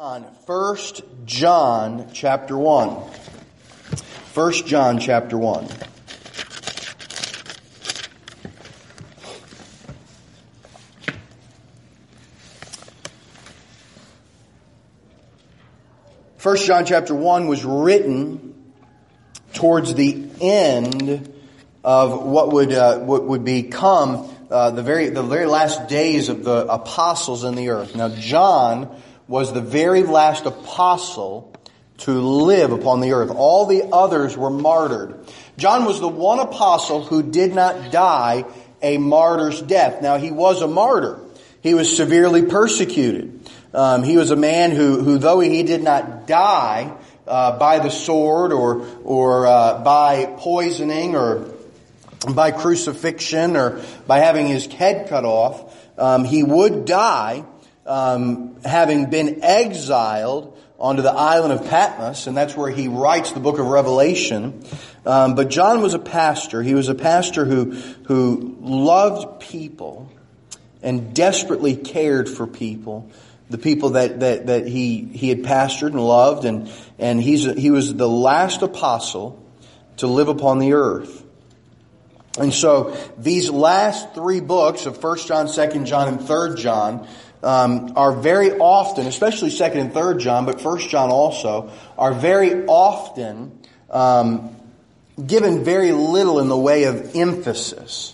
On 1 John chapter 1. 1 John chapter 1. First John chapter 1 was written towards the end of what would become the very last days of the apostles in the earth. Now John was the very last apostle to live upon the earth. All the others were martyred. John was the one apostle who did not die a martyr's death. Now he was a martyr. He was severely persecuted. He was a man who though he did not die by the sword or by poisoning or by crucifixion or by having his head cut off, he would die having been exiled onto the island of Patmos, and that's where he writes the book of Revelation. But John was a pastor. He was a pastor who loved people and desperately cared for people, the people that he had pastored and loved, and he was the last apostle to live upon the earth. And so these last three books of 1 John, 2 John, and 3 John are very often, especially 2 and 3 John, but 1 John also, are very often given very little in the way of emphasis.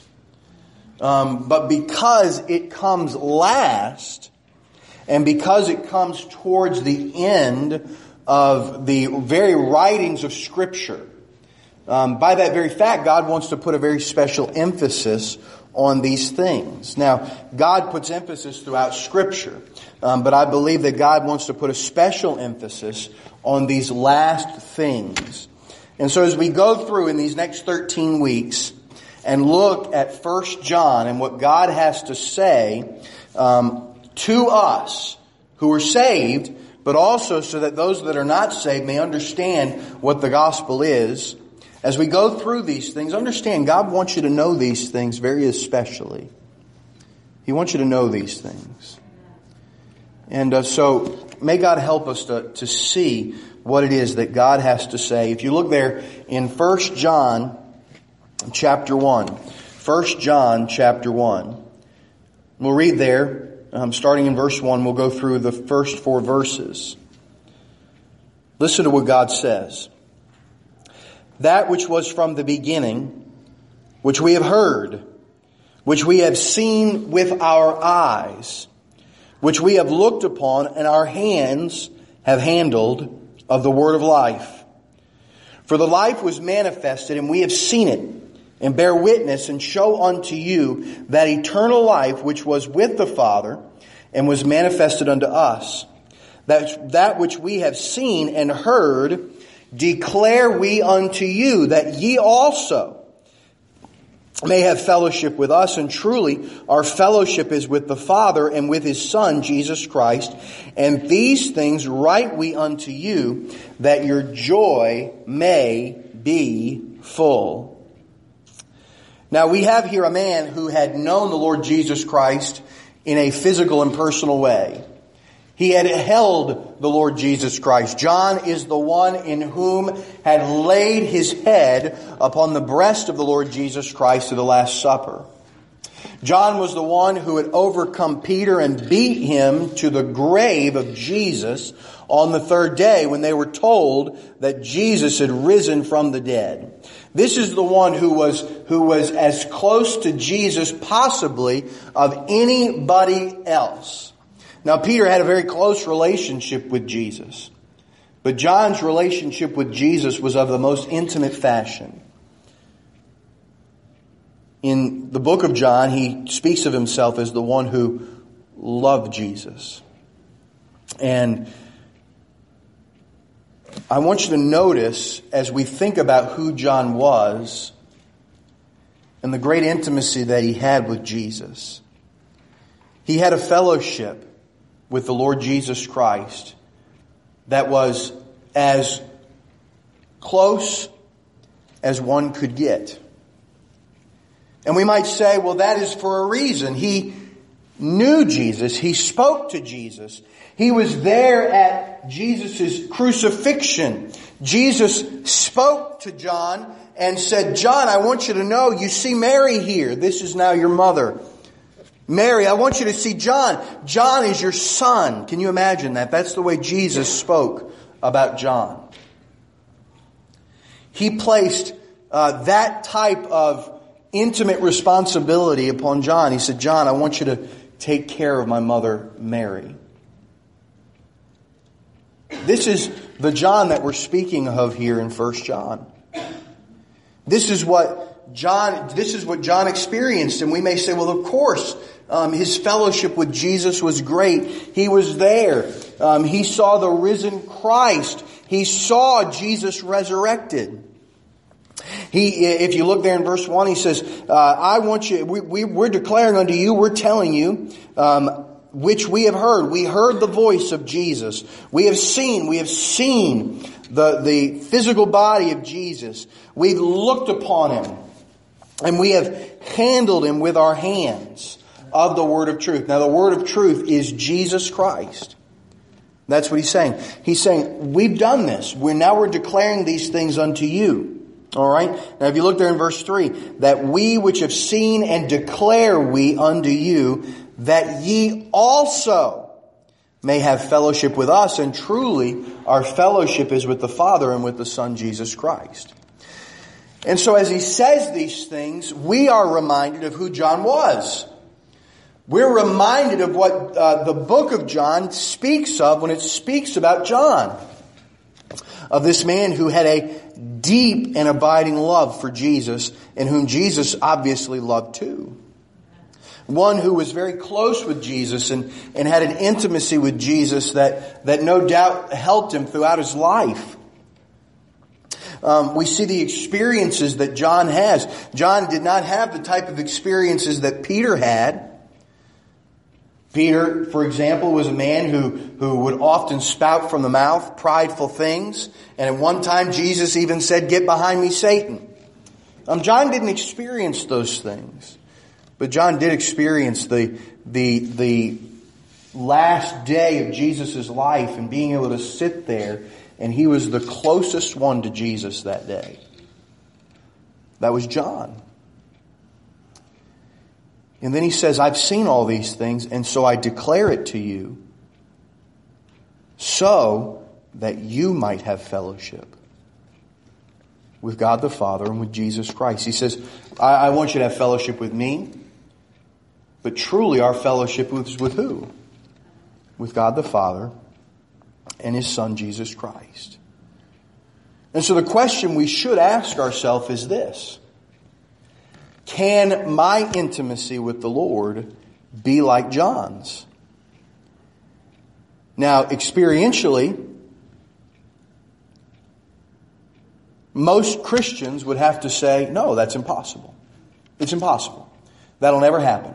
But because it comes last, and because it comes towards the end of the very writings of Scripture, by that very fact, God wants to put a very special emphasis on these things. Now, God puts emphasis throughout Scripture, but I believe that God wants to put a special emphasis on these last things. And so as we go through in these next 13 weeks and look at 1 John and what God has to say to us who are saved, but also so that those that are not saved may understand what the gospel is, as we go through these things, understand God wants you to know these things very especially. He wants you to know these things. And so may God help us to see what it is that God has to say. If you look there in 1 John chapter 1. 1 John chapter 1. We'll read there, starting in verse 1. We'll go through the first 4 verses. Listen to what God says. That which was from the beginning, which we have heard, which we have seen with our eyes, which we have looked upon and our hands have handled of the word of life. For the life was manifested, and we have seen it, and bear witness, and show unto you that eternal life which was with the Father, and was manifested unto us. That which we have seen and heard declare we unto you, that ye also may have fellowship with us. And truly our fellowship is with the Father and with His Son, Jesus Christ. And these things write we unto you, that your joy may be full. Now we have here a man who had known the Lord Jesus Christ in a physical and personal way. He had held the Lord Jesus Christ. John is the one in whom had laid his head upon the breast of the Lord Jesus Christ at the Last Supper. John was the one who had overcome Peter and beat him to the grave of Jesus on the 3rd day when they were told that Jesus had risen from the dead. This is the one who was as close to Jesus possibly of anybody else. Now, Peter had a very close relationship with Jesus, but John's relationship with Jesus was of the most intimate fashion. In the book of John, he speaks of himself as the one who loved Jesus. And I want you to notice, as we think about who John was and the great intimacy that he had with Jesus, he had a fellowship with the Lord Jesus Christ that was as close as one could get. And we might say, well, that is for a reason. He knew Jesus. He spoke to Jesus. He was there at Jesus' crucifixion. Jesus spoke to John and said, John, I want you to know, you see Mary here. This is now your mother. Mary, I want you to see John. John is your son. Can you imagine that? That's the way Jesus spoke about John. He placed that type of intimate responsibility upon John. He said, John, I want you to take care of my mother, Mary. This is the John that we're speaking of here in 1 John. This is what John experienced. And we may say, well, of course, his fellowship with Jesus was great. He was there. He saw the risen Christ. He saw Jesus resurrected. If you look there in verse 1, he says, I want you, we're declaring unto you, we're telling you, which we have heard. We heard the voice of Jesus. We have seen the physical body of Jesus. We've looked upon him. And we have handled him with our hands of the word of truth. Now the word of truth is Jesus Christ. That's what he's saying. He's saying, we've done this. We're declaring these things unto you. All right. Now, if you look there in verse 3, that we which have seen and declare we unto you, that ye also may have fellowship with us. And truly, our fellowship is with the Father and with the Son, Jesus Christ. And so as he says these things, we are reminded of who John was. We're reminded of what the book of John speaks of when it speaks about John. Of this man who had a deep and abiding love for Jesus, and whom Jesus obviously loved too. One who was very close with Jesus and had an intimacy with Jesus that no doubt helped him throughout his life. We see the experiences that John has. John did not have the type of experiences that Peter had. Peter, for example, was a man who would often spout from the mouth prideful things. And at one time, Jesus even said, "Get behind me, Satan." John didn't experience those things. But John did experience the last day of Jesus' life and being able to sit there. And he was the closest one to Jesus that day. That was John. And then he says, I've seen all these things, and so I declare it to you, so that you might have fellowship with God the Father and with Jesus Christ. He says, I want you to have fellowship with me, but truly our fellowship is with who? With God the Father and His Son, Jesus Christ. And so the question we should ask ourselves is this: can my intimacy with the Lord be like John's? Now, experientially, most Christians would have to say, no, that's impossible. It's impossible. That'll never happen.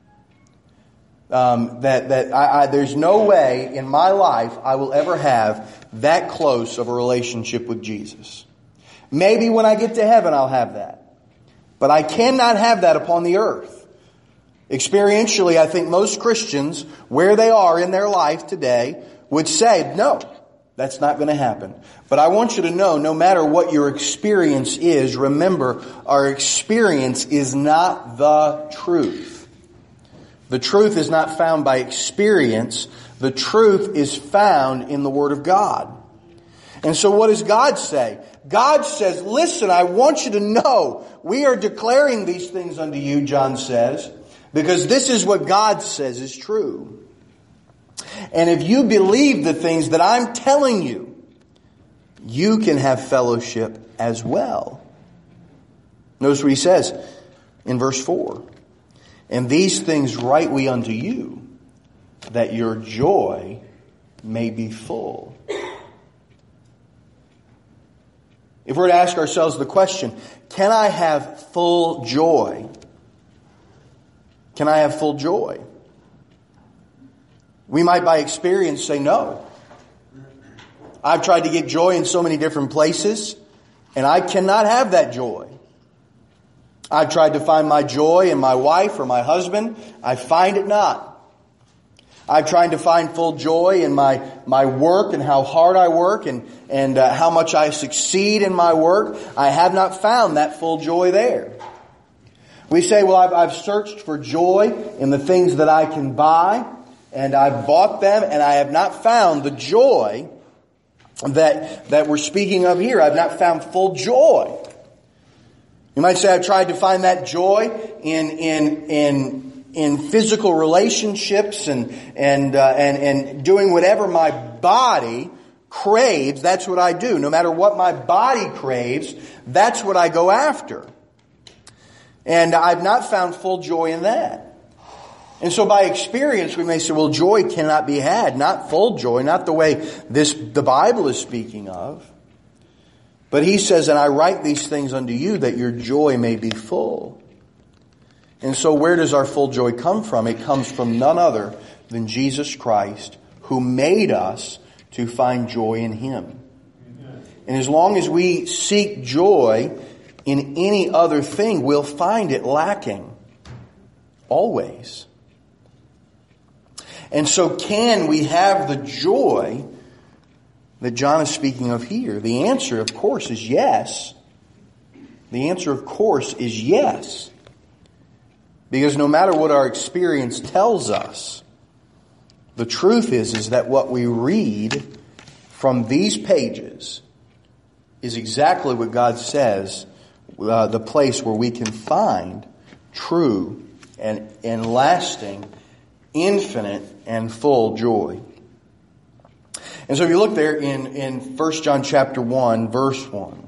There's no way in my life I will ever have that close of a relationship with Jesus. Maybe when I get to heaven I'll have that. But I cannot have that upon the earth. Experientially, I think most Christians, where they are in their life today, would say, no, that's not going to happen. But I want you to know, no matter what your experience is, remember, our experience is not the truth. The truth is not found by experience. The truth is found in the Word of God. And so what does God say? God says, listen, I want you to know, we are declaring these things unto you, John says, because this is what God says is true. And if you believe the things that I'm telling you, you can have fellowship as well. Notice what he says in verse 4. And these things write we unto you, that your joy may be full. If we're to ask ourselves the question, can I have full joy? Can I have full joy? We might by experience say no. I've tried to get joy in so many different places, and I cannot have that joy. I've tried to find my joy in my wife or my husband. I find it not. I've tried to find full joy in my work and how hard I work and how much I succeed in my work. I have not found that full joy there. We say, well, I've searched for joy in the things that I can buy, and I've bought them, and I have not found the joy that we're speaking of here. I've not found full joy. You might say, I've tried to find that joy in physical relationships and doing whatever my body craves. That's what I do. No matter what my body craves, that's what I go after. And I've not found full joy in that. And so by experience, we may say, well, joy cannot be had. Not full joy, not the way the Bible is speaking of. But he says, and I write these things unto you that your joy may be full. And so where does our full joy come from? It comes from none other than Jesus Christ, who made us to find joy in Him. Amen. And as long as we seek joy in any other thing, we'll find it lacking. Always. And so can we have the joy that John is speaking of here? The answer, of course, is yes. The answer, of course, is yes. Because no matter what our experience tells us, the truth is that what we read from these pages is exactly what God says, the place where we can find true and lasting, infinite, and full joy. And so if you look there in 1 John chapter 1, verse 1.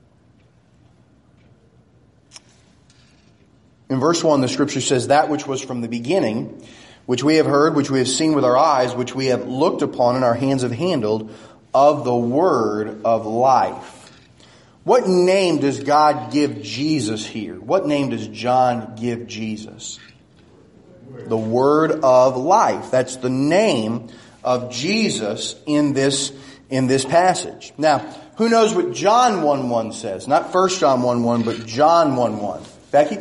In verse 1, the Scripture says, that which was from the beginning, which we have heard, which we have seen with our eyes, which we have looked upon and our hands have handled, of the word of life. What name does God give Jesus here? What name does John give Jesus? The word of life. That's the name of Jesus in this passage. Now, who knows what John 1:1 says? Not 1 John 1:1, but John 1:1. Becky?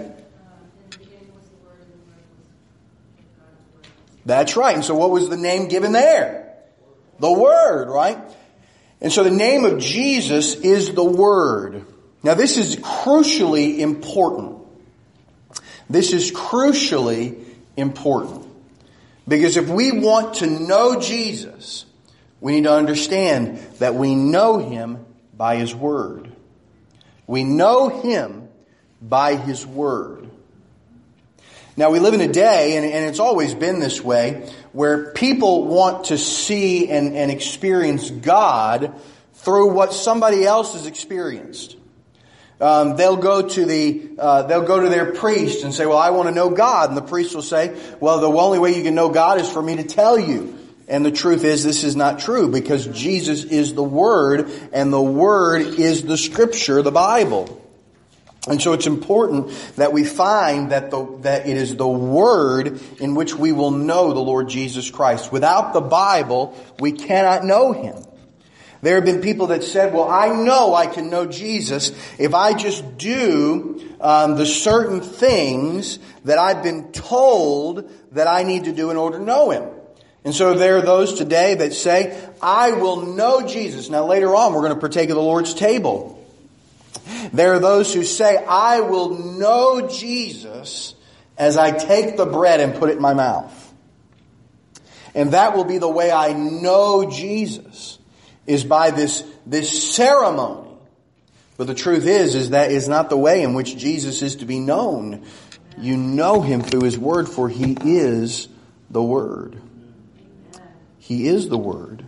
That's right. And so what was the name given there? The Word, right? And so the name of Jesus is the Word. Now this is crucially important. This is crucially important. Because if we want to know Jesus, we need to understand that we know Him by His Word. We know Him by His Word. Now we live in a day, and it's always been this way, where people want to see and experience God through what somebody else has experienced. They'll go to their priest and say, well, I want to know God. And the priest will say, well, the only way you can know God is for me to tell you. And the truth is, this is not true, because Jesus is the Word, and the Word is the Scripture, the Bible. And so it's important that we find that it is the Word in which we will know the Lord Jesus Christ. Without the Bible, we cannot know Him. There have been people that said, well, I know I can know Jesus if I just do the certain things that I've been told that I need to do in order to know Him. And so there are those today that say, I will know Jesus. Now later on, we're going to partake of the Lord's table. There are those who say, I will know Jesus as I take the bread and put it in my mouth. And that will be the way I know Jesus, is by this ceremony. But the truth is that is not the way in which Jesus is to be known. You know Him through His Word, for He is the Word. He is the Word.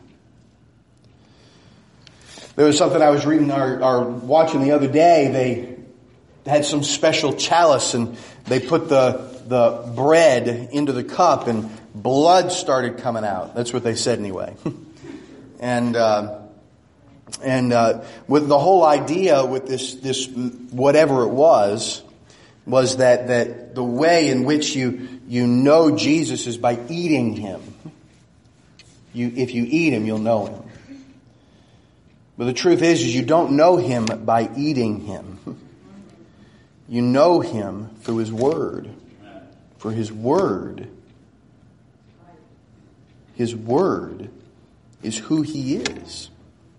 There was something I was reading or watching the other day. They had some special chalice, and they put the bread into the cup, and blood started coming out. That's what they said anyway. And with the whole idea with this whatever it was that the way in which you know Jesus is by eating Him. If you eat Him, you'll know Him. But the truth is you don't know Him by eating Him. You know Him through His Word. For His Word is who He is.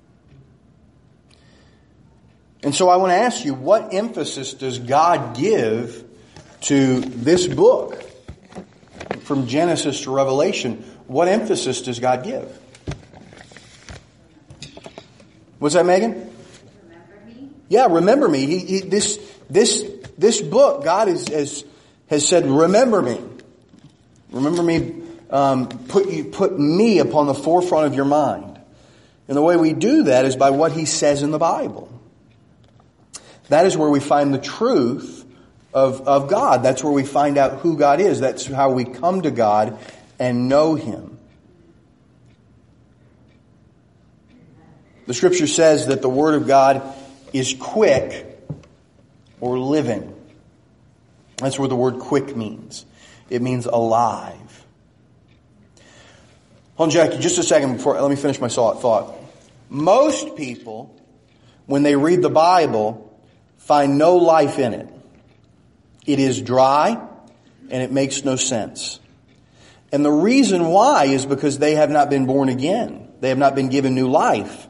And so I want to ask you, what emphasis does God give to this book? From Genesis to Revelation, what emphasis does God give? What's that, Megan? Remember me? Yeah, remember me. This book, God has said, remember me. Remember me. Put me upon the forefront of your mind. And the way we do that is by what He says in the Bible. That is where we find the truth of God. That's where we find out who God is. That's how we come to God and know Him. The Scripture says that the Word of God is quick or living. That's what the word quick means. It means alive. Hold on, Jackie, just a second let me finish my thought. Most people, when they read the Bible, find no life in it. It is dry and it makes no sense. And the reason why is because they have not been born again. They have not been given new life.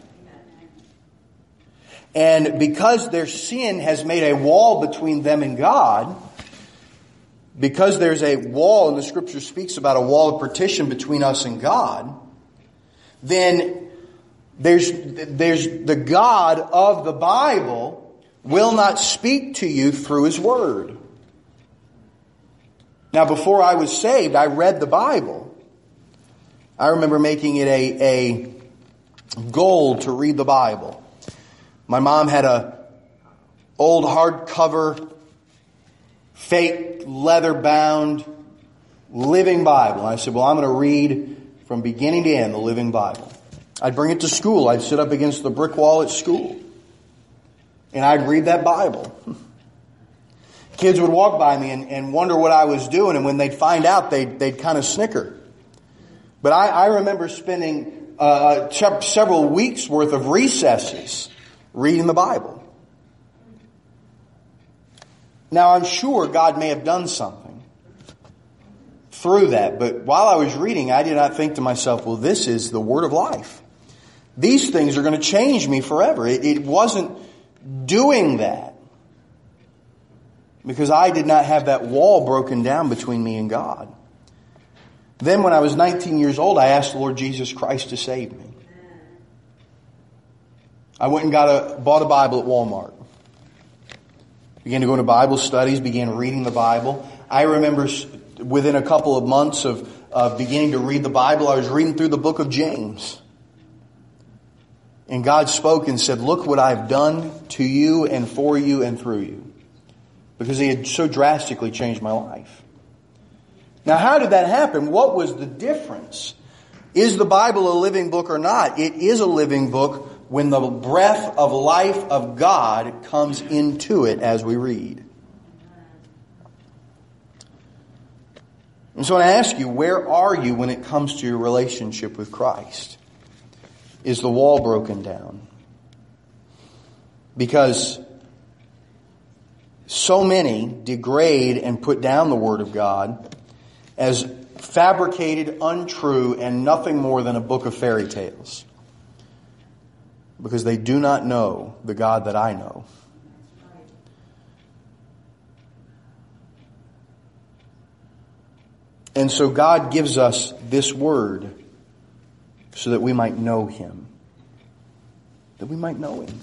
And because their sin has made a wall between them and God, because there's a wall, and the Scripture speaks about a wall of partition between us and God, then there's the God of the Bible will not speak to you through His Word. Now, before I was saved, I read the Bible. I remember making it a goal to read the Bible. My mom had a old hardcover, fake leather-bound Living Bible. And I said, well, I'm going to read from beginning to end the Living Bible. I'd bring it to school. I'd sit up against the brick wall at school. And I'd read that Bible. Kids would walk by me and wonder what I was doing. And when they'd find out, they'd kind of snicker. But I remember spending several weeks worth of recesses reading the Bible. Now, I'm sure God may have done something through that. But while I was reading, I did not think to myself, well, this is the Word of life. These things are going to change me forever. It wasn't doing that because I did not have that wall broken down between me and God. Then when I was 19 years old, I asked the Lord Jesus Christ to save me. I went and bought a Bible at Walmart. Began to go into Bible studies, began reading the Bible. I remember within a couple of months of beginning to read the Bible, I was reading through the book of James. And God spoke and said, look what I've done to you and for you and through you. Because He had so drastically changed my life. Now, how did that happen? What was the difference? Is the Bible a living book or not? It is a living book when the breath of life of God comes into it as we read. And so I ask you, where are you when it comes to your relationship with Christ? Is the wall broken down? Because so many degrade and put down the Word of God as fabricated, untrue, and nothing more than a book of fairy tales. Because they do not know the God that I know. And so God gives us this Word so that we might know Him. That we might know Him.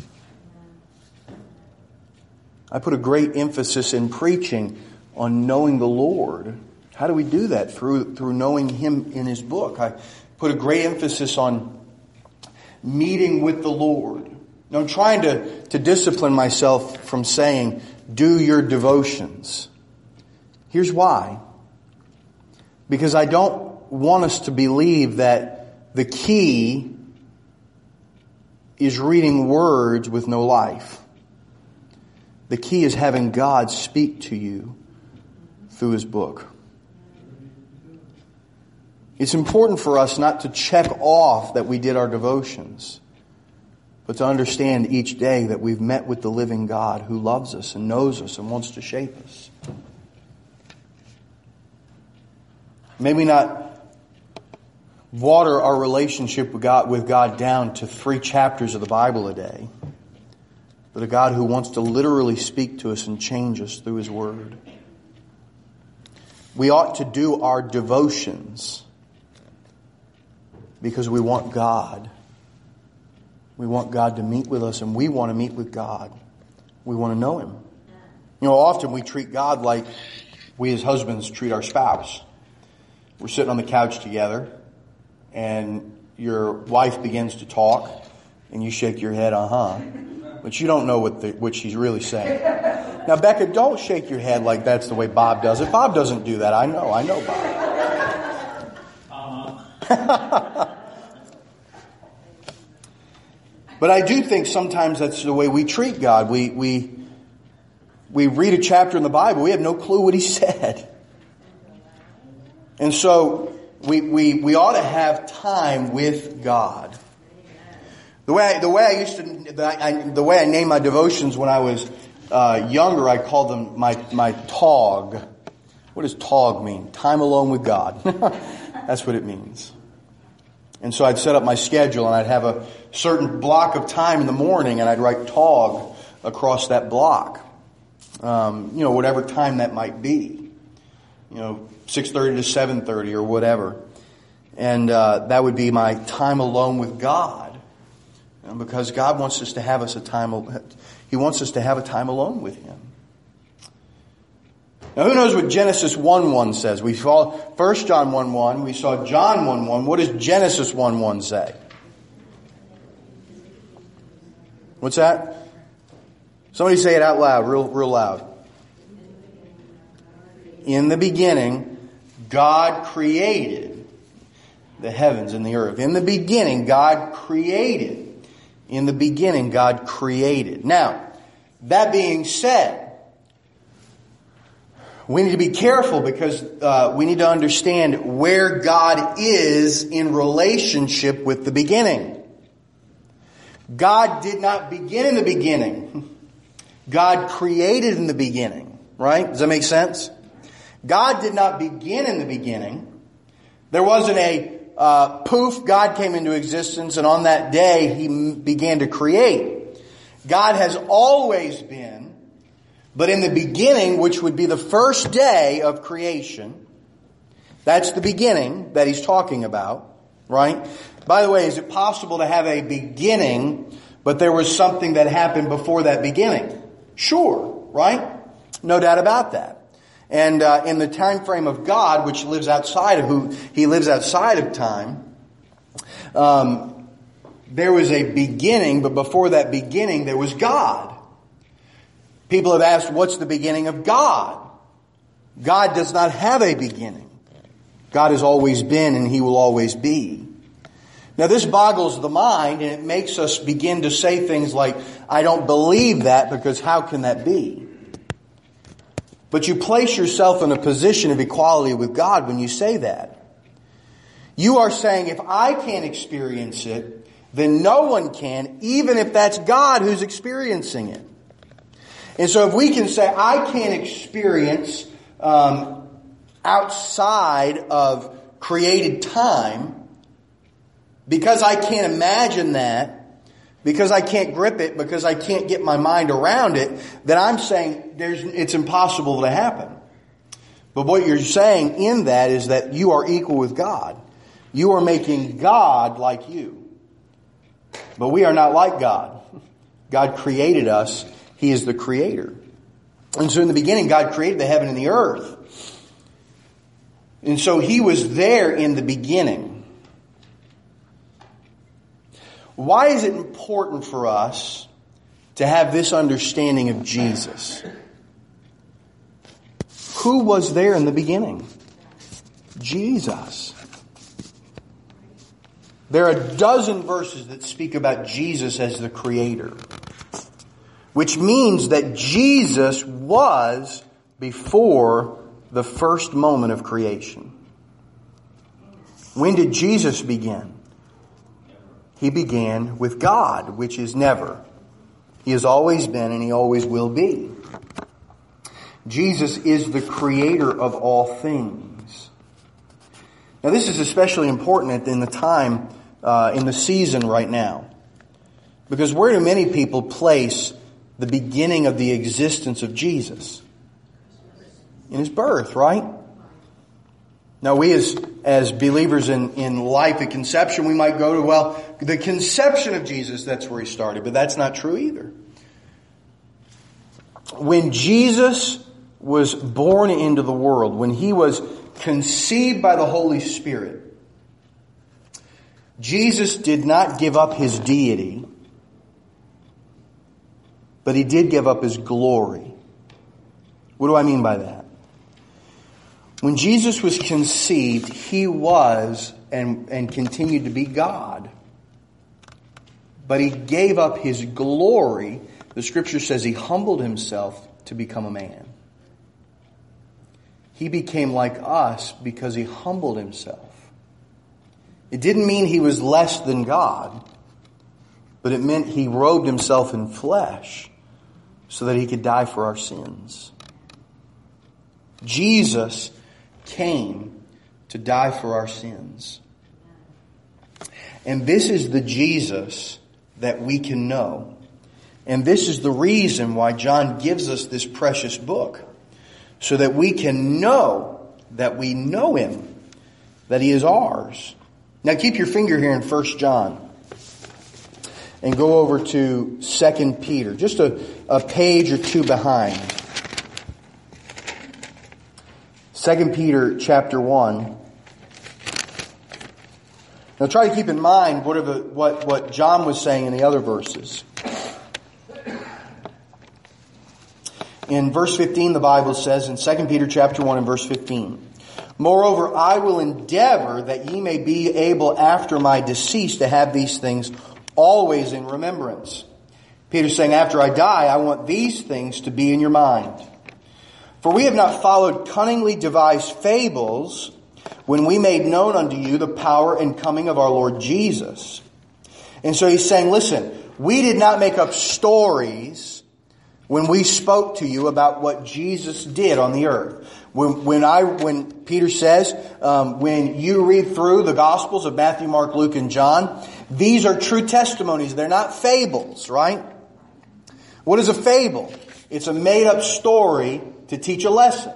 I put a great emphasis in preaching on knowing the Lord. How do we do that? Through knowing Him in His book. I put a great emphasis on meeting with the Lord. Now, I'm trying to discipline myself from saying, do your devotions. Here's why. Because I don't want us to believe that the key is reading words with no life. The key is having God speak to you through His book. It's important for us not to check off that we did our devotions, but to understand each day that we've met with the living God who loves us and knows us and wants to shape us. May we not water our relationship with God down to 3 chapters of the Bible a day, but a God who wants to literally speak to us and change us through His Word. We ought to do our devotions because we want God. We want God to meet with us, and we want to meet with God. We want to know Him. You know, often we treat God like we as husbands treat our spouse. We're sitting on the couch together, and your wife begins to talk, and you shake your head, but you don't know what she's really saying. Now, Becca, don't shake your head like that's the way Bob does it. Bob doesn't do that. I know Bob. But I do think sometimes that's the way we treat God. We read a chapter in the Bible, we have no clue what He said. And so we ought to have time with God. The way I named my devotions when I was younger, I called them my TOG. What does TOG mean? Time alone with God. That's what it means. And so I'd set up my schedule, and I'd have a certain block of time in the morning, and I'd write TOG across that block. Whatever time that might be. 6:30 to 7:30 or whatever. And that would be my time alone with God. Because God wants us to have He wants us to have a time alone with Him. Now, who knows what Genesis 1:1 says? We saw 1 John 1:1. We saw John 1:1. What does Genesis 1:1 say? What's that? Somebody say it out loud, real loud. In the beginning, God created the heavens and the earth. In the beginning, God created. In the beginning, God created. Now, that being said, we need to be careful because we need to understand where God is in relationship with the beginning. God did not begin in the beginning. God created in the beginning. Right? Does that make sense? God did not begin in the beginning. There wasn't a poof, God came into existence, and on that day He began to create. God has always been, but in the beginning, which would be the first day of creation, that's the beginning that He's talking about, right? By the way, is it possible to have a beginning, but there was something that happened before that beginning? Sure, right? No doubt about that. And in the time frame of God, which lives outside of He lives outside of time, there was a beginning, but before that beginning, there was God. People have asked, what's the beginning of God? God does not have a beginning. God has always been, and He will always be. Now, this boggles the mind, and it makes us begin to say things like, I don't believe that, because how can that be? But you place yourself in a position of equality with God when you say that. You are saying, if I can't experience it, then no one can, even if that's God who's experiencing it. And so if we can say, I can't experience outside of created time, because I can't imagine that, because I can't grip it, because I can't get my mind around it, then I'm saying it's impossible to happen. But what you're saying in that is that you are equal with God. You are making God like you. But we are not like God. God created us. He is the creator. And so in the beginning, God created the heaven and the earth. And so He was there in the beginning. Why is it important for us to have this understanding of Jesus? Who was there in the beginning? Jesus. There are a dozen verses that speak about Jesus as the creator, which means that Jesus was before the first moment of creation. When did Jesus begin? He began with God, which is never. He has always been and He always will be. Jesus is the creator of all things. Now this is especially important in the time, in the season right now. Because where do many people place the beginning of the existence of Jesus? In His birth, right? Now we as believers in life at conception, we might go to, well, the conception of Jesus, that's where He started. But that's not true either. When Jesus was born into the world, when He was conceived by the Holy Spirit, Jesus did not give up His deity, but He did give up His glory. What do I mean by that? When Jesus was conceived, He was and continued to be God. But He gave up His glory. The Scripture says He humbled Himself to become a man. He became like us because He humbled Himself. It didn't mean He was less than God, but it meant He robed Himself in flesh so that He could die for our sins. Jesus came to die for our sins. And this is the Jesus that we can know. And this is the reason why John gives us this precious book. So that we can know that we know Him. That He is ours. Now keep your finger here in 1 John. And go over to 2 Peter. Just a page or two behind. 2 Peter chapter 1. Now try to keep in mind what John was saying in the other verses. In verse 15 the Bible says in 2 Peter chapter 1 and verse 15, "Moreover, I will endeavor that ye may be able after my decease to have these things always in remembrance." Peter's saying, after I die, I want these things to be in your mind. "For we have not followed cunningly devised fables when we made known unto you the power and coming of our Lord Jesus." And so he's saying, listen, we did not make up stories when we spoke to you about what Jesus did on the earth. When Peter says, when you read through the Gospels of Matthew, Mark, Luke, and John, these are true testimonies. They're not fables, right? What is a fable? It's a made-up story to teach a lesson.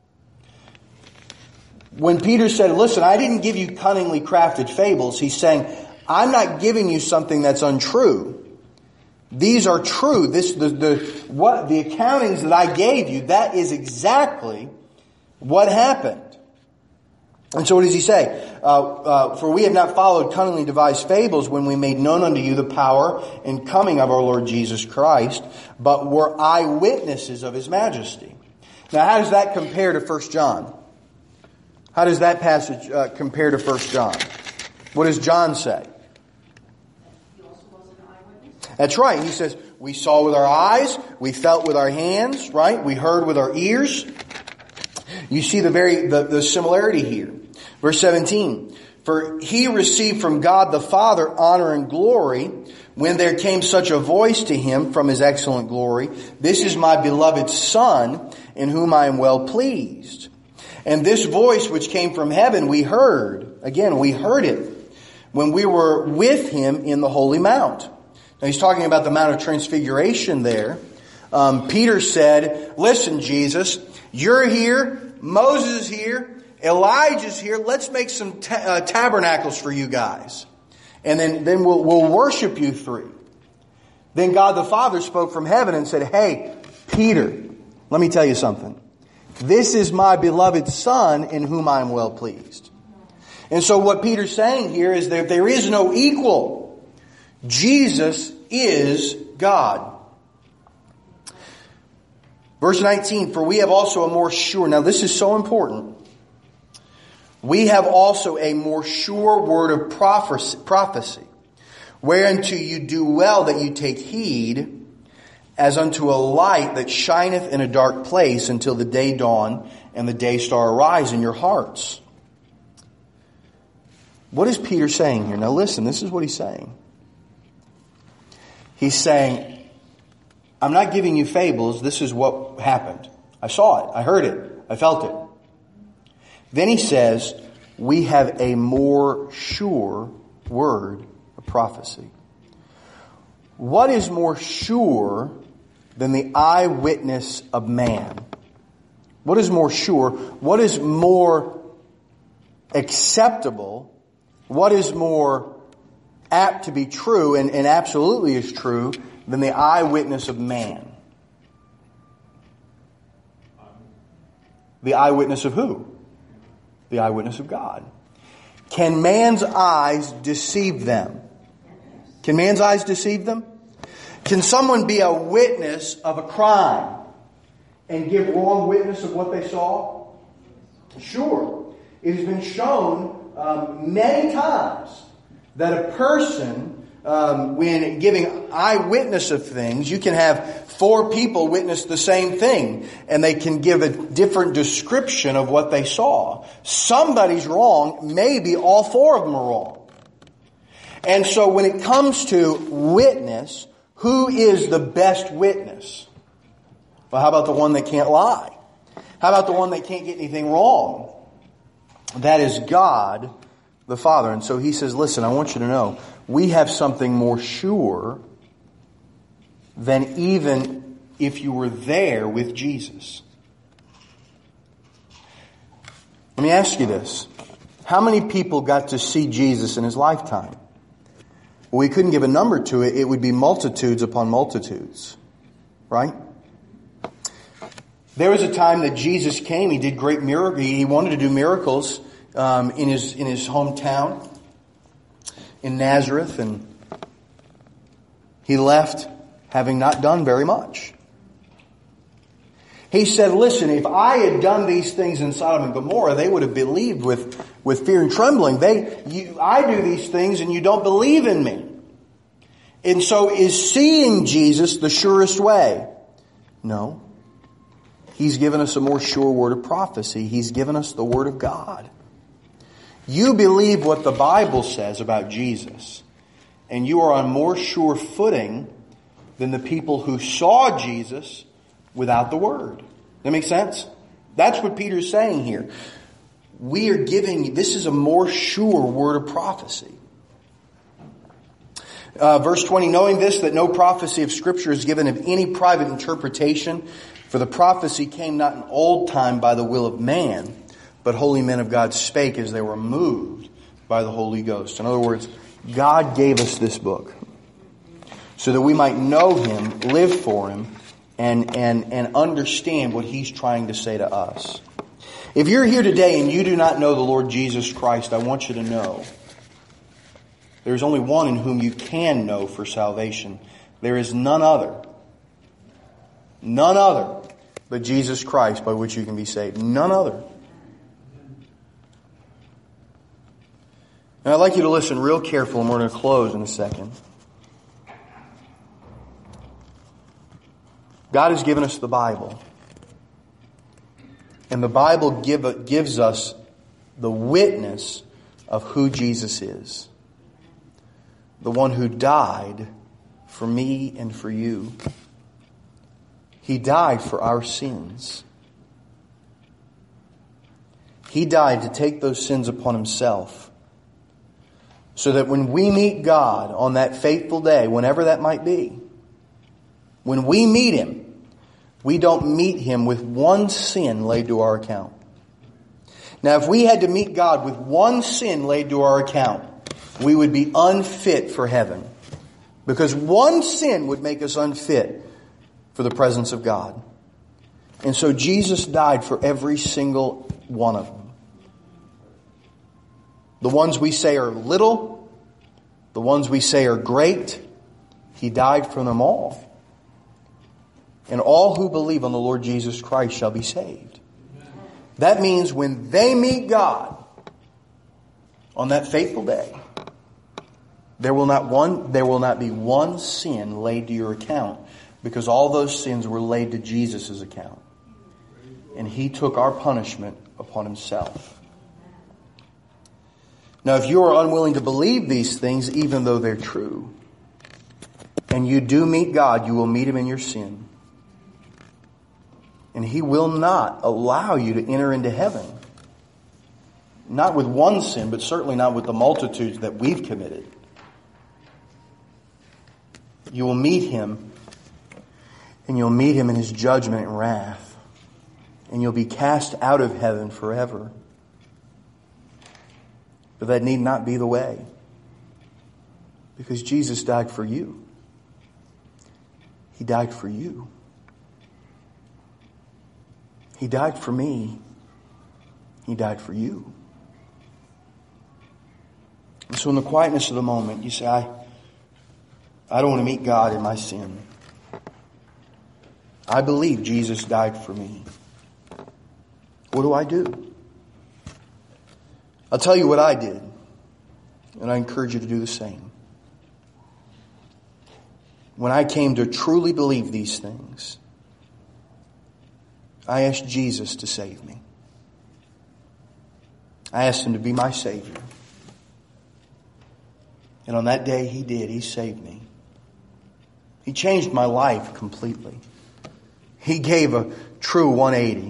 When Peter said, listen, I didn't give you cunningly crafted fables, he's saying, I'm not giving you something that's untrue. These are true. The accountings that I gave you, that is exactly what happened. And so what does he say? For we have not followed cunningly devised fables when we made known unto you the power and coming of our Lord Jesus Christ, but were eyewitnesses of His majesty. Now how does that compare to 1 John? How does that passage compare to 1 John? What does John say? That's right. He says, we saw with our eyes, we felt with our hands, right? We heard with our ears. You see the similarity here. Verse 17. "For He received from God the Father honor and glory when there came such a voice to Him from His excellent glory. This is my beloved Son in whom I am well pleased. And this voice which came from heaven we heard." Again, we heard it when we were with Him in the holy mount. Now he's talking about the Mount of Transfiguration there. Peter said, listen, Jesus, you're here. Moses is here. Elijah's here. Let's make some tabernacles for you guys. And then we'll worship you three. Then God the Father spoke from heaven and said, hey, Peter, let me tell you something. This is my beloved Son in whom I am well pleased. And so what Peter's saying here is that there is no equal. Jesus is God. Verse 19, "For we have also a more sure," now this is so important. "We have also a more sure word of prophecy, whereunto you do well that you take heed, as unto a light that shineth in a dark place until the day dawn and the day star arise in your hearts." What is Peter saying here? Now listen, this is what he's saying. He's saying, I'm not giving you fables. This is what happened. I saw it. I heard it. I felt it. Then he says, we have a more sure word of prophecy. What is more sure than the eyewitness of man? What is more sure? What is more acceptable? What is more apt to be true and absolutely is true than the eyewitness of man? The eyewitness of who? The eyewitness of God. Can man's eyes deceive them? Can man's eyes deceive them? Can someone be a witness of a crime and give wrong witness of what they saw? Sure. It has been shown many times that a person, when giving eyewitness of things, you can have 4 people witness the same thing, and they can give a different description of what they saw. Somebody's wrong. Maybe all 4 of them are wrong. And so when it comes to witness, who is the best witness? Well, how about the one that can't lie? How about the one that can't get anything wrong? That is God the Father. And so he says, listen, I want you to know, we have something more sure than even if you were there with Jesus. Let me ask you this. How many people got to see Jesus in his lifetime? Well, we couldn't give a number to it. It would be multitudes upon multitudes. Right? There was a time that Jesus came. He did great miracles. He wanted to do miracles in his hometown in Nazareth, and he left having not done very much. He said, listen, if I had done these things in Sodom and Gomorrah, they would have believed with fear and trembling. I do these things and you don't believe in me. And so is seeing Jesus the surest way? No. He's given us a more sure word of prophecy. He's given us the Word of God. You believe what the Bible says about Jesus, and you are on more sure footing than the people who saw Jesus without the Word. That makes sense? That's what Peter's saying here. We are giving, this is a more sure word of prophecy. Verse 20, knowing this, that no prophecy of Scripture is given of any private interpretation, for the prophecy came not in old time by the will of man, but holy men of God spake as they were moved by the Holy Ghost. In other words, God gave us this book so that we might know Him, live for Him, and understand what He's trying to say to us. If you're here today and you do not know the Lord Jesus Christ, I want you to know there's only one in whom you can know for salvation. There is none other but Jesus Christ by which you can be saved. None other. And I'd like you to listen real careful, and we're going to close in a second. God has given us the Bible. And the Bible gives us the witness of who Jesus is. The one who died for me and for you. He died for our sins. He died to take those sins upon Himself, so that when we meet God on that fateful day, whenever that might be, when we meet Him, we don't meet Him with one sin laid to our account. Now, if we had to meet God with one sin laid to our account, we would be unfit for heaven. Because one sin would make us unfit for the presence of God. And so Jesus died for every single one of them. The ones we say are little, the ones we say are great, He died for them all. And all who believe on the Lord Jesus Christ shall be saved. That means when they meet God on that fateful day, there will not be one sin laid to your account, because all those sins were laid to Jesus' account. And He took our punishment upon Himself. Now, if you are unwilling to believe these things, even though they're true, and you do meet God, you will meet Him in your sin. And He will not allow you to enter into heaven. Not with one sin, but certainly not with the multitudes that we've committed. You will meet Him, and you'll meet Him in His judgment and wrath. And you'll be cast out of heaven forever. But that need not be the way. Because Jesus died for you. He died for you. He died for me. He died for you. And so in the quietness of the moment, you say, I don't want to meet God in my sin. I believe Jesus died for me. What do I do? I'll tell you what I did, and I encourage you to do the same. When I came to truly believe these things, I asked Jesus to save me. I asked Him to be my Savior. And on that day He did. He saved me. He changed my life completely. He gave a true 180.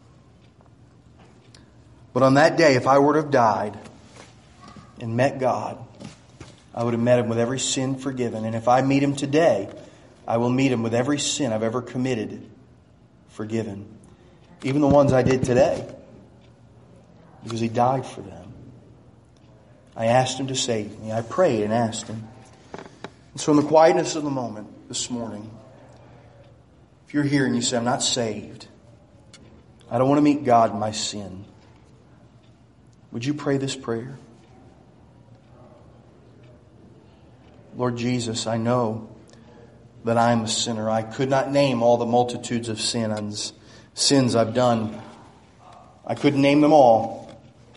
But on that day, if I were to have died and met God, I would have met Him with every sin forgiven. And if I meet Him today, I will meet Him with every sin I've ever committed forgiven. Even the ones I did today. Because He died for them. I asked Him to save me. I prayed and asked Him. And so in the quietness of the moment this morning, if you're here and you say, I'm not saved, I don't want to meet God in my sin, would you pray this prayer? Lord Jesus, I know that I am a sinner. I could not name all the multitudes of sins I've done. I couldn't name them all.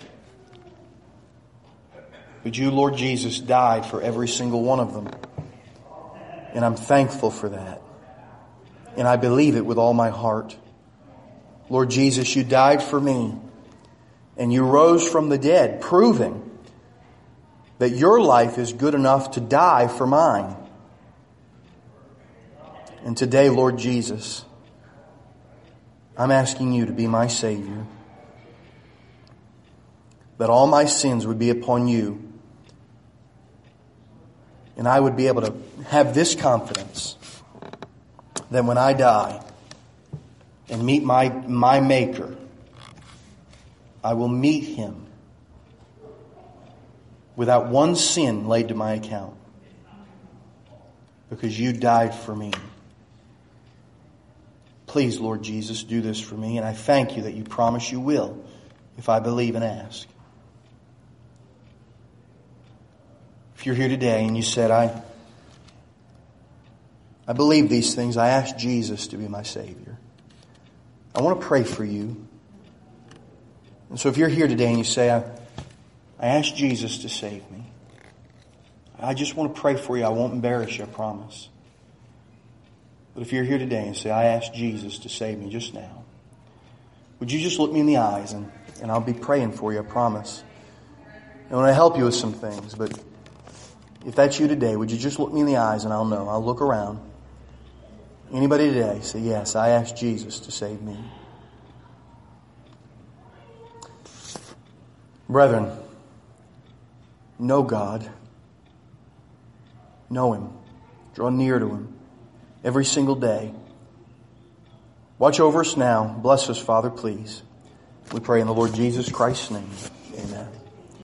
But you, Lord Jesus, died for every single one of them. And I'm thankful for that. And I believe it with all my heart. Lord Jesus, you died for me. And you rose from the dead, proving that your life is good enough to die for mine. And today, Lord Jesus, I'm asking you to be my Savior. That all my sins would be upon you. And I would be able to have this confidence that when I die and meet my Maker, I will meet Him without one sin laid to my account. Because you died for me. Please, Lord Jesus, do this for me. And I thank you that you promise you will if I believe and ask. If you're here today and you said, I believe these things, I ask Jesus to be my Savior, I want to pray for you. And so if you're here today and you say, I ask Jesus to save me, I just want to pray for you. I won't embarrass you, I promise. But if you're here today and say, I ask Jesus to save me just now, would you just look me in the eyes and I'll be praying for you, I promise. I want to help you with some things, but if that's you today, would you just look me in the eyes and I'll know. I'll look around. Anybody today say, yes, I asked Jesus to save me. Brethren, know God. Know Him. Draw near to Him every single day. Watch over us now. Bless us, Father, please. We pray in the Lord Jesus Christ's name. Amen.